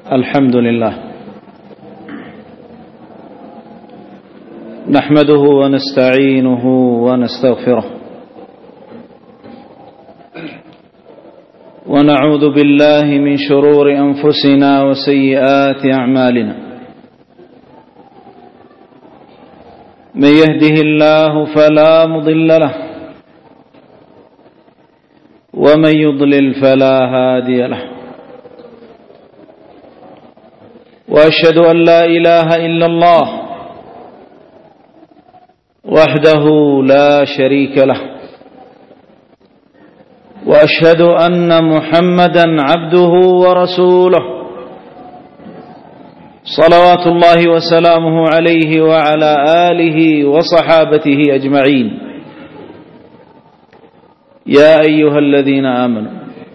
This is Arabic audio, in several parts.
الحمد لله نحمده ونستعينه ونستغفره ونعوذ بالله من شرور أنفسنا وسيئات أعمالنا من يهده الله فلا مضل له ومن يضلل فلا هادي له وأشهد أن لا إله إلا الله وحده لا شريك له وأشهد أن محمدا عبده ورسوله صلوات الله وسلامه عليه وعلى آله وصحابته أجمعين يا أيها الذين آمنوا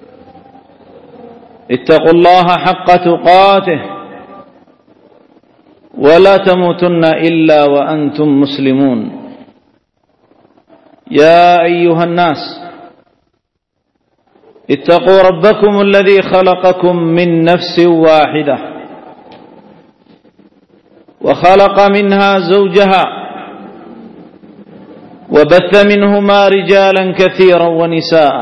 اتقوا الله حق تقاته ولا تموتن إلا وأنتم مسلمون يا أيها الناس اتقوا ربكم الذي خلقكم من نفس واحدة وخلق منها زوجها وبث منهما رجالا كثيرا ونساء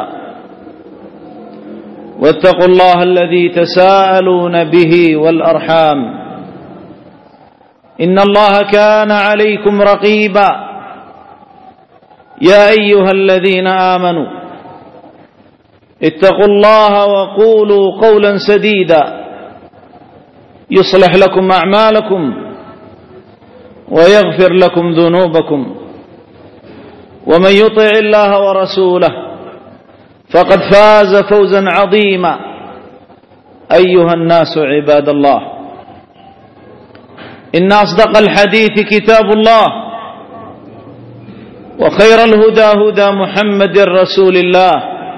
واتقوا الله الذي تساءلون به والأرحام إن الله كان عليكم رقيبا يا أيها الذين آمنوا اتقوا الله وقولوا قولا سديدا يصلح لكم أعمالكم ويغفر لكم ذنوبكم ومن يطع الله ورسوله فقد فاز فوزا عظيما أيها الناس عباد الله إن أصدق الحديث كتاب الله وخير الهدى هدى محمد رسول الله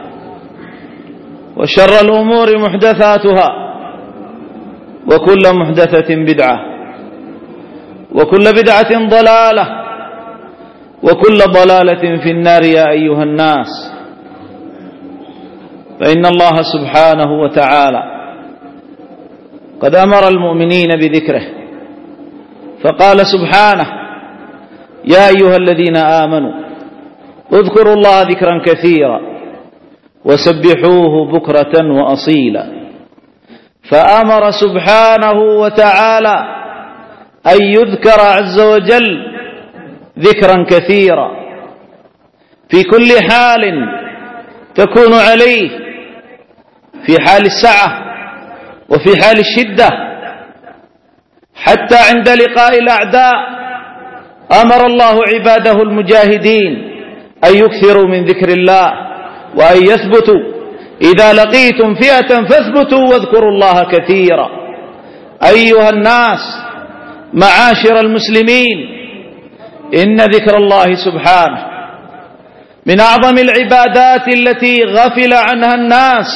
وشر الأمور محدثاتها وكل محدثة بدعة وكل بدعة ضلالة وكل ضلالة في النار يا أيها الناس فإن الله سبحانه وتعالى قد أمر المؤمنين بذكره فقال سبحانه يا أيها الذين آمنوا اذكروا الله ذكرا كثيرا وسبحوه بكرة وأصيلا فأمر سبحانه وتعالى أن يذكر عز وجل ذكرا كثيرا في كل حال تكون عليه في حال السعة وفي حال الشدة حتى عند لقاء الأعداء أمر الله عباده المجاهدين أن يكثروا من ذكر الله وأن يثبتوا إذا لقيتم فئة فاثبتوا واذكروا الله كثيرا أيها الناس معاشر المسلمين إن ذكر الله سبحانه من أعظم العبادات التي غفل عنها الناس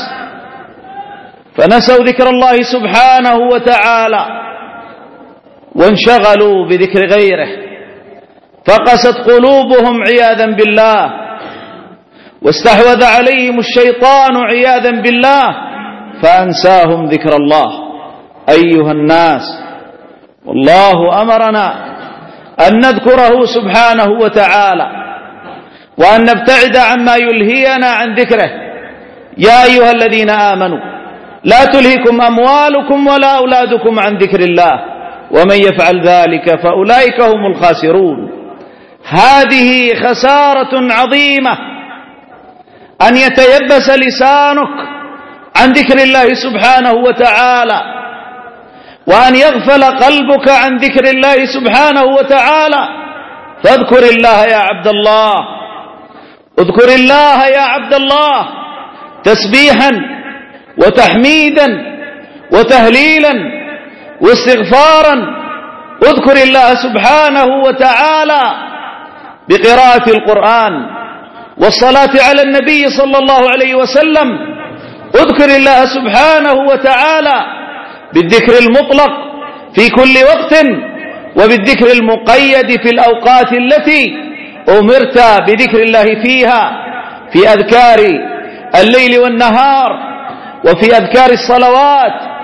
فنسوا ذكر الله سبحانه وتعالى وانشغلوا بذكر غيره فقست قلوبهم عياذا بالله واستحوذ عليهم الشيطان عياذا بالله فأنساهم ذكر الله أيها الناس والله أمرنا أن نذكره سبحانه وتعالى وأن نبتعد عما يلهينا عن ذكره يا أيها الذين آمنوا لا تلهكم أموالكم ولا أولادكم عن ذكر الله ومن يفعل ذلك فأولئك هم الخاسرون هذه خسارة عظيمة أن يتيبس لسانك عن ذكر الله سبحانه وتعالى وأن يغفل قلبك عن ذكر الله سبحانه وتعالى فاذكر الله يا عبد الله اذكر الله يا عبد الله تسبيحا وتحميدا وتهليلا واستغفارا اذكر الله سبحانه وتعالى بقراءة القرآن والصلاة على النبي صلى الله عليه وسلم اذكر الله سبحانه وتعالى بالذكر المطلق في كل وقت وبالذكر المقيد في الأوقات التي أمرت بذكر الله فيها في أذكار الليل والنهار وفي أذكار الصلوات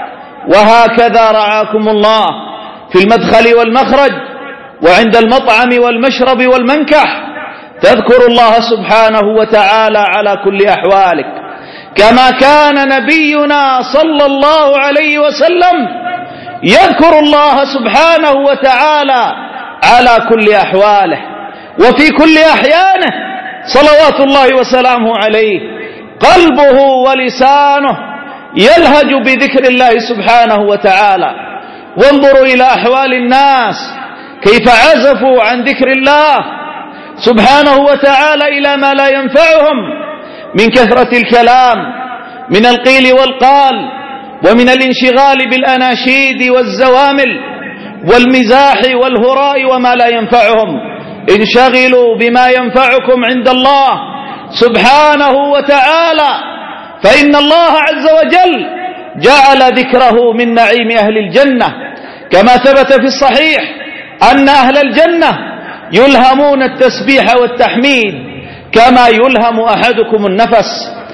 وهكذا رعاكم الله في المدخل والمخرج وعند المطعم والمشرب والمنكح تذكر الله سبحانه وتعالى على كل أحوالك، كما كان نبينا صلى الله عليه وسلم يذكر الله سبحانه وتعالى على كل أحواله وفي كل أحيانه صلوات الله وسلامه عليه. قلبه ولسانه يلهج بذكر الله سبحانه وتعالى. وانظروا إلى أحوال الناس كيف عزفوا عن ذكر الله سبحانه وتعالى إلى ما لا ينفعهم من كثرة الكلام، من القيل والقال، ومن الانشغال بالأناشيد والزوامل والمزاح والهراء وما لا ينفعهم. انشغلوا بما ينفعكم عند الله سبحانه وتعالى، فإن الله عز وجل جعل ذكره من نعيم أهل الجنة، كما ثبت في الصحيح أن أهل الجنة يلهمون التسبيح والتحميد كما يلهم أحدكم النفس.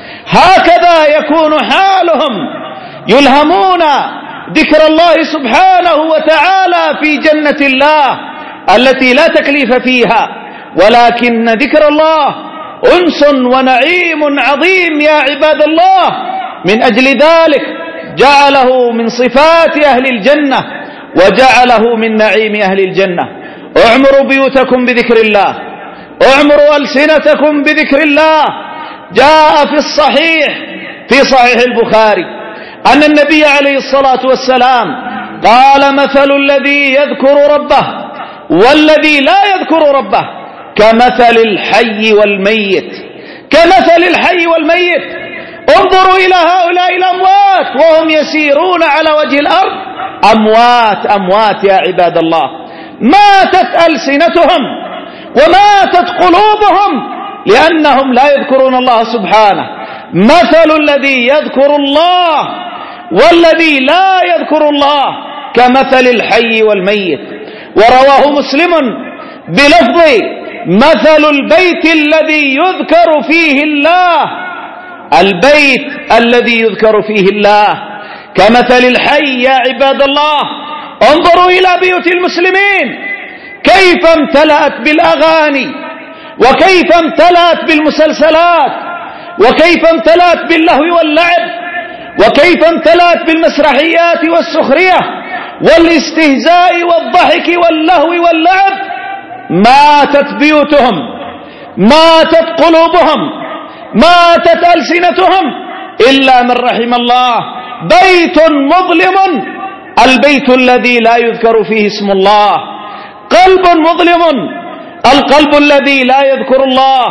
هكذا يكون حالهم، يلهمون ذكر الله سبحانه وتعالى في جنة الله التي لا تكليف فيها، ولكن ذكر الله أنس ونعيم عظيم يا عباد الله. من أجل ذلك جعله من صفات أهل الجنة وجعله من نعيم أهل الجنة. اعمروا بيوتكم بذكر الله، اعمروا ألسنتكم بذكر الله. جاء في الصحيح في صحيح البخاري أن النبي عليه الصلاة والسلام قال: مثل الذي يذكر ربه والذي لا يذكر ربه كمثل الحي والميت، كمثل الحي والميت. انظروا إلى هؤلاء الأموات وهم يسيرون على وجه الأرض، أموات أموات يا عباد الله، ماتت ألسنتهم وماتت قلوبهم لأنهم لا يذكرون الله سبحانه. مثل الذي يذكر الله والذي لا يذكر الله كمثل الحي والميت. ورواه مسلم بلفظ: مثل البيت الذي يذكر فيه الله، البيت الذي يذكر فيه الله كمثل الحي يا عباد الله. انظروا إلى بيوت المسلمين كيف امتلأت بالأغاني، وكيف امتلأت بالمسلسلات، وكيف امتلأت باللهو واللعب، وكيف امتلأت بالمسرحيات والسخرية والاستهزاء والضحك واللهو واللعب. ماتت بيوتهم، ماتت قلوبهم، ماتت ألسنتهم، إلا من رحم الله. بيت مظلم، البيت الذي لا يذكر فيه اسم الله. قلب مظلم، القلب الذي لا يذكر الله.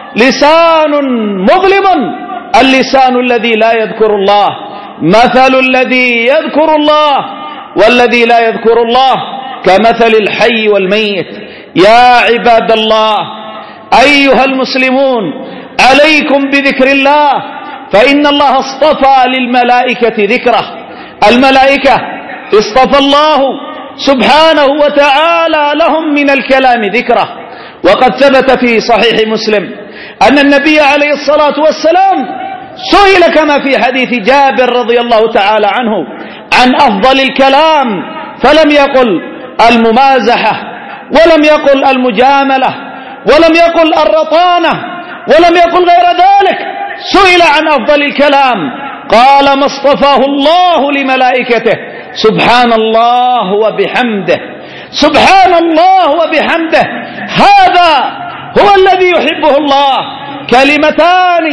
لسان مظلم، اللسان الذي لا يذكر الله. مثل الذي يذكر الله والذي لا يذكر الله كمثل الحي والميت. يا عباد الله أيها المسلمون، عليكم بذكر الله، فإن الله اصطفى للملائكة ذكره. الملائكة اصطفى الله سبحانه وتعالى لهم من الكلام ذكره. وقد ثبت في صحيح مسلم أن النبي عليه الصلاة والسلام سئل كما في حديث جابر رضي الله تعالى عنه عن أفضل الكلام، فلم يقل الممازحة، ولم يقل المجاملة، ولم يقل الرطانة، ولم يقل غير ذلك. سئل عن أفضل الكلام قال: ما اصطفاه الله لملائكته، سبحان الله وبحمده، سبحان الله وبحمده. هذا هو الذي يحبه الله. كلمتان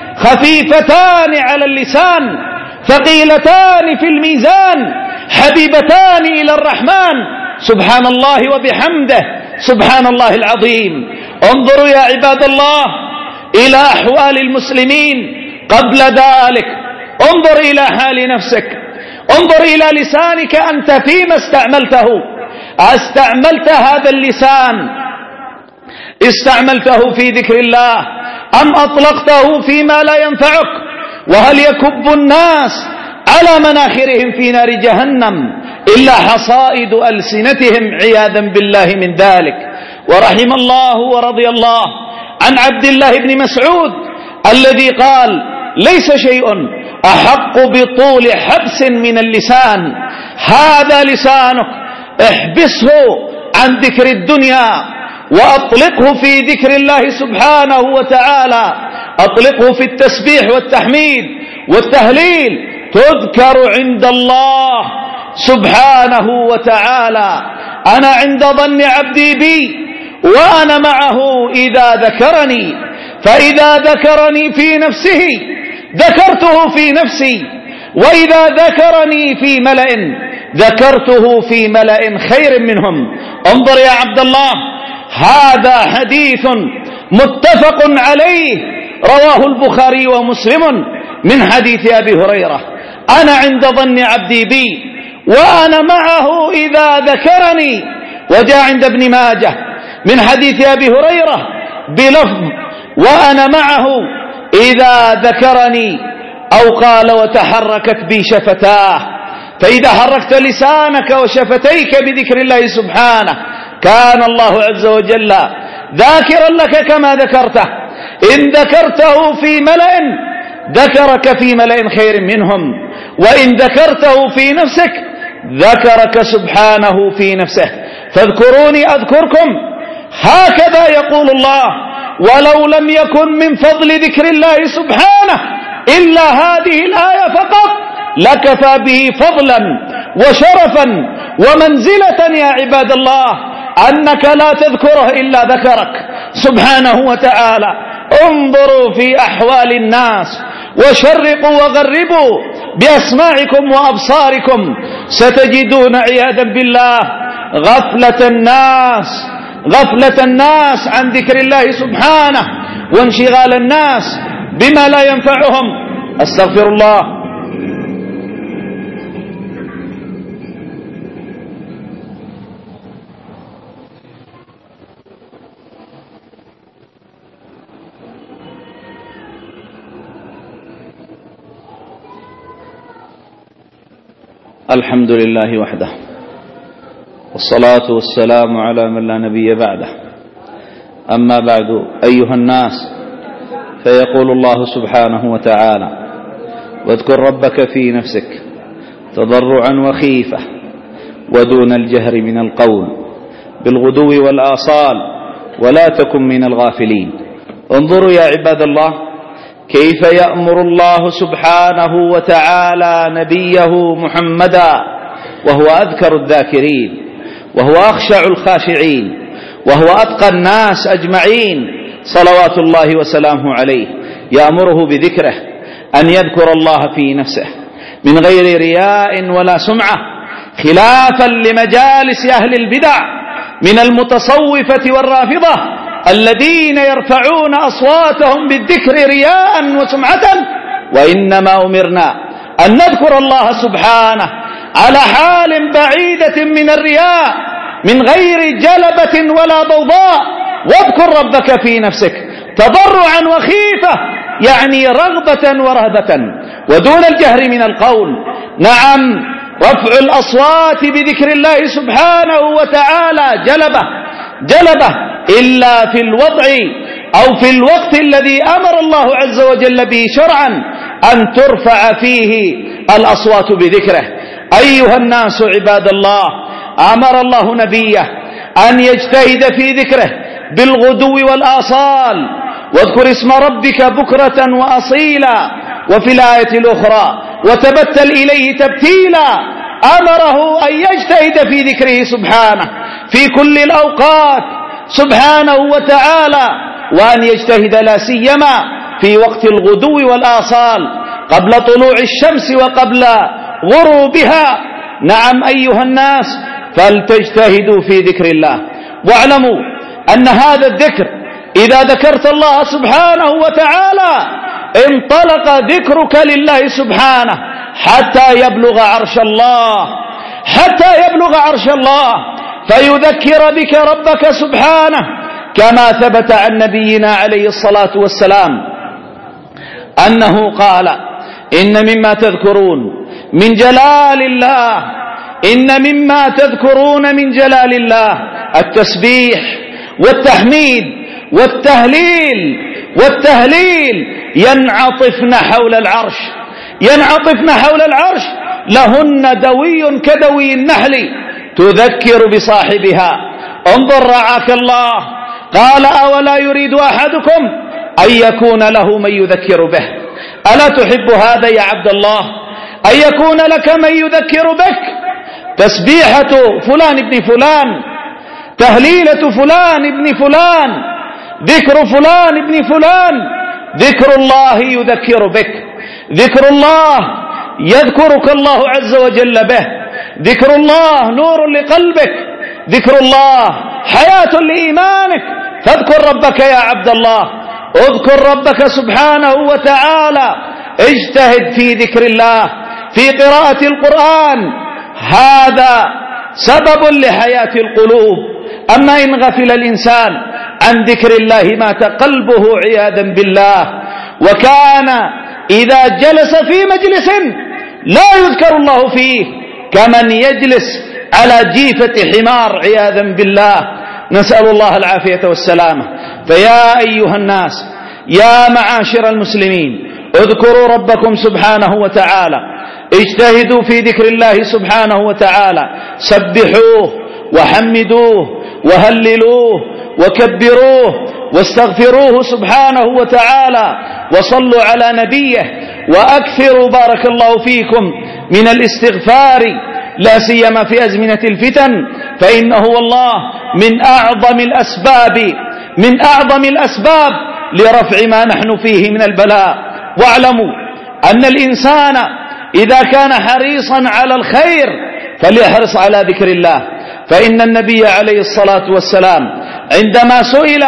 خفيفتان على اللسان، ثقيلتان في الميزان، حبيبتان إلى الرحمن، سبحان الله وبحمده، سبحان الله العظيم. انظروا يا عباد الله إلى أحوال المسلمين قبل ذلك. انظر إلى حال نفسك، انظر إلى لسانك أنت فيما استعملته. استعملت هذا اللسان، استعملته في ذكر الله أم أطلقته فيما لا ينفعك؟ وهل يكب الناس على مناخرهم في نار جهنم إلا حصائد ألسنتهم عياذا بالله من ذلك. ورحم الله ورضي الله عن عبد الله بن مسعود الذي قال: ليس شيء أحق بطول حبس من اللسان. هذا لسانك احبسه عن ذكر الدنيا وأطلقه في ذكر الله سبحانه وتعالى، أطلقه في التسبيح والتحميد والتهليل، تذكر عند الله سبحانه وتعالى. أنا عند ظن عبدي بي وأنا معه إذا ذكرني، فإذا ذكرني في نفسه ذكرته في نفسي، وإذا ذكرني في ملأ ذكرته في ملأ خير منهم. انظر يا عبد الله، هذا حديث متفق عليه رواه البخاري ومسلم من حديث أبي هريرة: أنا عند ظن عبدي بي وأنا معه إذا ذكرني. وجاء عند ابن ماجه من حديث أبي هريرة بلفظ: وأنا معه إذا ذكرني، أو قال: وتحركت بي شفتاه. فإذا حركت لسانك وشفتيك بذكر الله سبحانه كان الله عز وجل ذاكرا لك كما ذكرته. إن ذكرته في ملأ ذكرك في ملأ خير منهم، وإن ذكرته في نفسك ذكرك سبحانه في نفسه. فاذكروني أذكركم، هكذا يقول الله. ولو لم يكن من فضل ذكر الله سبحانه إلا هذه الآية فقط لكفى به فضلا وشرفا ومنزلة يا عباد الله أنك لا تذكره إلا ذكرك سبحانه وتعالى. انظروا في أحوال الناس وشرقوا وغربوا بأسماعكم وأبصاركم، ستجدون عياذا بالله غفلة الناس عن ذكر الله سبحانه، وانشغال الناس بما لا ينفعهم. أستغفر الله. الحمد لله وحده، والصلاة والسلام على من لا نبي بعده. أما بعد، أيها الناس، فيقول الله سبحانه وتعالى: واذكر ربك في نفسك تضرعا وخيفة ودون الجهر من القول بالغدو والآصال ولا تكن من الغافلين. انظروا يا عباد الله كيف يأمر الله سبحانه وتعالى نبيه محمدا، وهو أذكر الذاكرين، وهو أخشع الخاشعين، وهو أتقى الناس أجمعين صلوات الله وسلامه عليه، يأمره بذكره، أن يذكر الله في نفسه من غير رياء ولا سمعة، خلافا لمجالس أهل البدع من المتصوفة والرافضة الذين يرفعون أصواتهم بالذكر رياء وسمعة. وإنما أمرنا أن نذكر الله سبحانه على حال بعيدة من الرياء من غير جلبة ولا ضوضاء. واذكر ربك في نفسك تضرعا وخيفة، يعني رغبة ورهبة، ودون الجهر من القول. نعم، رفع الأصوات بذكر الله سبحانه وتعالى جلبة إلا في الوضع أو في الوقت الذي أمر الله عز وجل به شرعا أن ترفع فيه الأصوات بذكره. أيها الناس عباد الله، أمر الله نبيه أن يجتهد في ذكره بالغدو والآصال. واذكر اسم ربك بكرة وأصيلا، وفي الآية الأخرى وتبتل إليه تبتيلا. أمره أن يجتهد في ذكره سبحانه في كل الأوقات سبحانه وتعالى، وأن يجتهد لا سيما في وقت الغدو والآصال قبل طلوع الشمس وقبل غروبها. نعم أيها الناس، فلتجتهدوا في ذكر الله. واعلموا أن هذا الذكر إذا ذكرت الله سبحانه وتعالى انطلق ذكرك لله سبحانه حتى يبلغ عرش الله فيذكر بك ربك سبحانه، كما ثبت عن نبينا عليه الصلاة والسلام أنه قال: إن مما تذكرون من جلال الله التسبيح والتحميد والتهليل ينعطفن حول العرش، ينعطفن حول العرش لهن دوي كدوي النحل تذكر بصاحبها. انظر رعاك الله، قال أولا يريد أحدكم أن يكون له من يذكر به؟ ألا تحب هذا يا عبد الله، أن يكون لك من يذكر بك؟ تسبيحة فلان ابن فلان، تهليلة فلان ابن فلان، ذكر فلان ابن فلان، ذكر الله يذكر بك، ذكر الله يذكرك الله عز وجل به، ذكر الله نور لقلبك، ذكر الله حياة لإيمانك. فاذكر ربك يا عبد الله، اذكر ربك سبحانه وتعالى، اجتهد في ذكر الله، في قراءة القرآن، هذا سبب لحياة القلوب. أما إن غفل الإنسان عن ذكر الله مات قلبه عياذا بالله، وكان إذا جلس في مجلس لا يذكر الله فيه كمن يجلس على جيفة حمار عياذا بالله، نسأل الله العافية والسلامة. فيا أيها الناس، يا معاشر المسلمين، اذكروا ربكم سبحانه وتعالى، اجتهدوا في ذكر الله سبحانه وتعالى، سبحوه وحمدوه وهللوه وكبروه واستغفروه سبحانه وتعالى، وصلوا على نبيه، وأكثروا بارك الله فيكم من الاستغفار، لا سيما في أزمنة الفتن، فإنه والله من أعظم الأسباب لرفع ما نحن فيه من البلاء. واعلموا أن الإنسان إذا كان حريصا على الخير فليحرص على ذكر الله، فإن النبي عليه الصلاة والسلام عندما سئل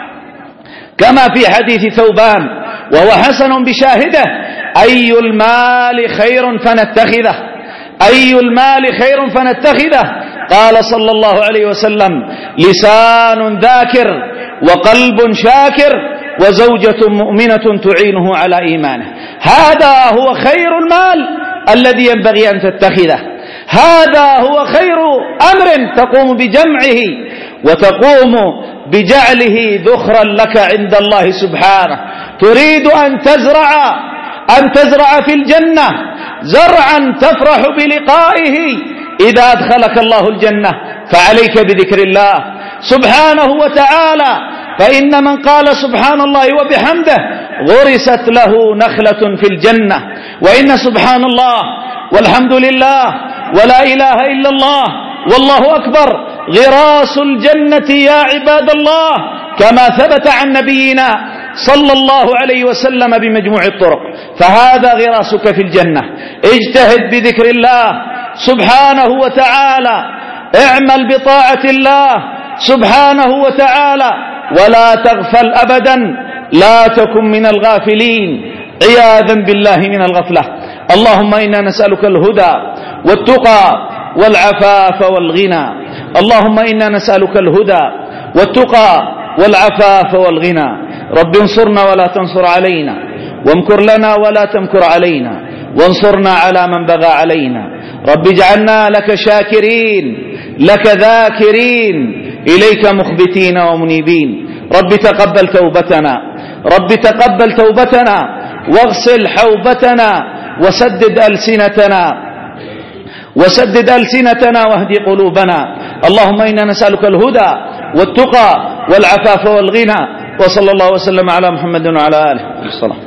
كما في حديث ثوبان وهو حسن بشاهده: أي المال خير فنتخذه، أي المال خير فنتخذه؟ قال صلى الله عليه وسلم: لسان ذاكر وقلب شاكر وزوجة مؤمنة تعينه على إيمانه. هذا هو خير المال الذي ينبغي أن تتخذه، هذا هو خير أمر تقوم بجمعه وتقوم بجعله ذخرا لك عند الله سبحانه. تريد أن تزرع في الجنة زرعا تفرح بلقائه إذا أدخلك الله الجنة، فعليك بذكر الله سبحانه وتعالى، فإن من قال سبحان الله وبحمده غرست له نخلة في الجنة. وإن سبحان الله والحمد لله ولا إله إلا الله والله أكبر غراس الجنة يا عباد الله، كما ثبت عن نبينا صلى الله عليه وسلم بمجموع الطرق. فهذا غراسك في الجنة، اجتهد بذكر الله سبحانه وتعالى، اعمل بطاعة الله سبحانه وتعالى، ولا تغفل أبدا، لا تكن من الغافلين عياذا بالله من الغفلة. اللهم إنا نسألك الهدى والتقى والعفاف والغنى، اللهم إنا نسألك الهدى والتقى والعفاف والغنى. رب انصرنا ولا تنصر علينا، وامكر لنا ولا تمكر علينا، وانصرنا على من بغى علينا. رب اجعلنا لك شاكرين، لك ذاكرين، إليك مخبتين ومنيبين. رب تقبل توبتنا، رب تقبل توبتنا، واغسل حوبتنا، وسدد ألسنتنا واهدي قلوبنا. اللهم إنا نسألك الهدى والتقى والعفاف والغنى. وصلى الله وسلم على محمد وعلى آله.